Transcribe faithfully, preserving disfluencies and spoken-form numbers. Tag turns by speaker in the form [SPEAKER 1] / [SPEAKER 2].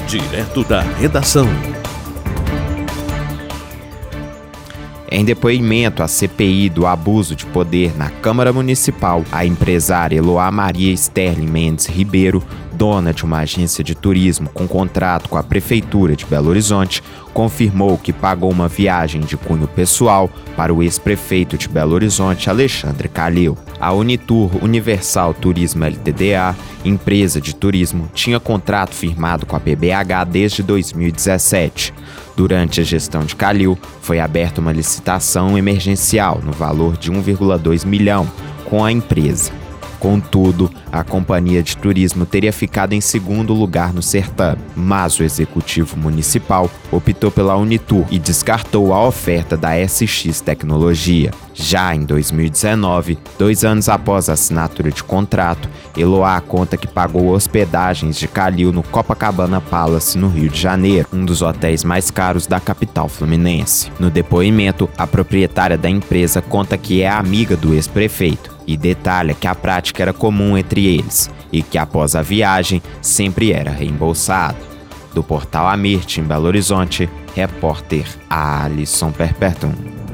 [SPEAKER 1] Direto da redação.
[SPEAKER 2] Em depoimento à C P I do abuso de poder na Câmara Municipal, a empresária Eloá Maria Sterling Mendes Ribeiro, dona de uma agência de turismo com contrato com a Prefeitura de Belo Horizonte, confirmou que pagou uma viagem de cunho pessoal para o ex-prefeito de Belo Horizonte, Alexandre Calil. A Unitur Universal Turismo L T D A, empresa de turismo, tinha contrato firmado com a B B H desde dois mil e dezessete. Durante a gestão de Calil, foi aberta uma licitação emergencial no valor de um vírgula dois milhão com a empresa. Contudo, a companhia de turismo teria ficado em segundo lugar no certame, mas o executivo municipal optou pela Unitur e descartou a oferta da S X Tecnologia. Já em dois mil e dezenove, dois anos após a assinatura de contrato, Eloá conta que pagou hospedagens de Calil no Copacabana Palace, no Rio de Janeiro, um dos hotéis mais caros da capital fluminense. No depoimento, a proprietária da empresa conta que é amiga do ex-prefeito e detalha que a prática era comum entre eles e que após a viagem sempre era reembolsado. Do portal Amirte, em Belo Horizonte, repórter Alisson Perpetuum.